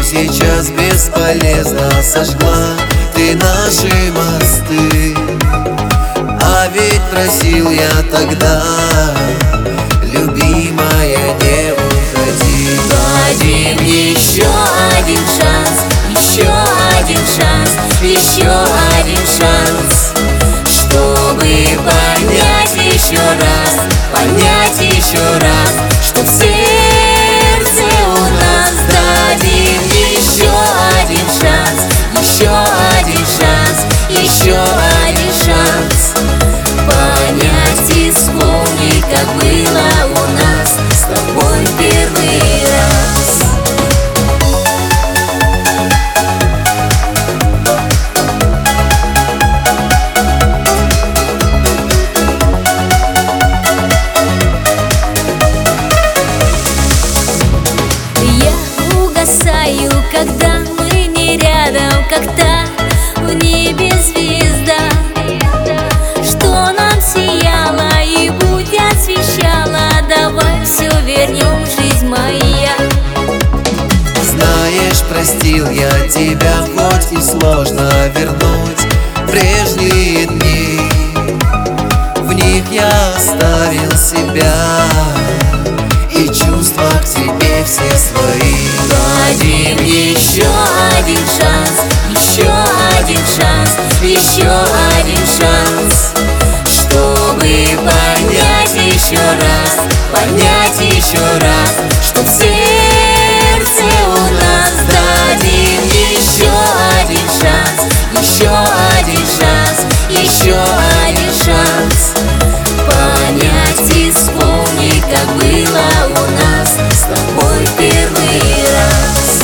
сейчас бесполезно. Сожгла ты наши мосты, а ведь просил я тогда: любимая, не уходи. Дадим еще один шанс, еще один шанс, еще один шанс, чтобы понять еще раз, понять еще раз, что в сердце у нас. Дадим еще один шанс, еще один шанс, еще один шанс, понять и вспомнить, как было у нас с тобой первый раз. Я угасаю, когда мы не рядом, как та в небе звезда, что нам сияла и путь освещала. Давай все вернем, жизнь моя. Знаешь, простил я тебя, хоть и сложно вернуть прежние дни. В них я оставил себя и чувства к тебе все свои. Дадим еще один шанс, еще один шанс, еще один шанс, чтобы понять еще раз, понять еще раз, что в сердце у нас. Дадим еще один шанс, еще один шанс, еще один шанс, понять и вспомнить, как было у нас с тобой первый раз.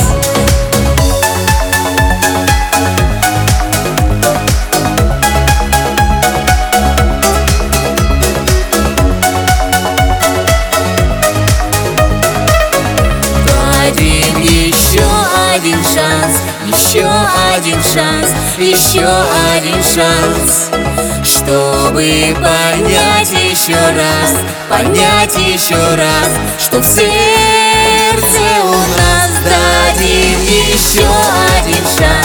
Дадим еще один шанс, еще один шанс, еще один шанс, чтобы понять еще раз, понять еще раз, что в сердце у нас. Дадим еще один шанс.